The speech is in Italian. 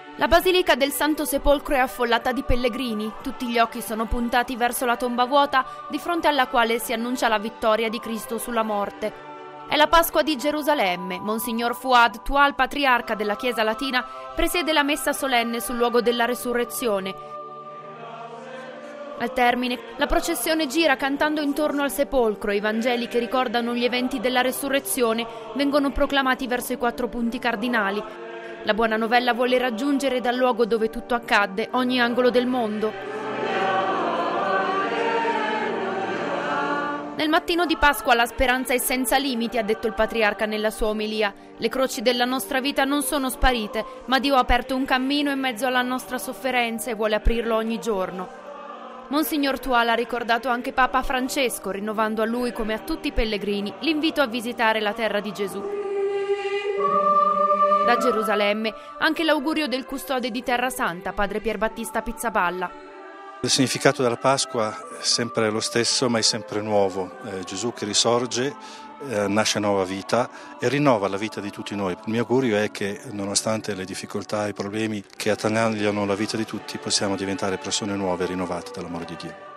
La Basilica del Santo Sepolcro è affollata di pellegrini, tutti gli occhi sono puntati verso la tomba vuota di fronte alla quale si annuncia la vittoria di Cristo sulla morte. È la Pasqua di Gerusalemme. Monsignor Fuad Tual, patriarca della Chiesa Latina, presiede la messa solenne sul luogo della resurrezione. Al termine, la processione gira cantando intorno al sepolcro. I Vangeli che ricordano gli eventi della resurrezione vengono proclamati verso i 4 punti cardinali. La buona novella vuole raggiungere dal luogo dove tutto accadde ogni angolo del mondo. Nel mattino di Pasqua la speranza è senza limiti, ha detto il patriarca nella sua omelia. Le croci della nostra vita non sono sparite, ma Dio ha aperto un cammino in mezzo alla nostra sofferenza e vuole aprirlo ogni giorno. Monsignor Tual ha ricordato anche Papa Francesco, rinnovando a lui, come a tutti i pellegrini, l'invito a visitare la terra di Gesù. Da Gerusalemme anche l'augurio del custode di Terra Santa, padre Pierbattista Pizzaballa. Il significato della Pasqua è sempre lo stesso, ma è sempre nuovo. Gesù che risorge, nasce nuova vita e rinnova la vita di tutti noi. Il mio augurio è che, nonostante le difficoltà e i problemi che attanagliano la vita di tutti, possiamo diventare persone nuove e rinnovate dall'amore di Dio.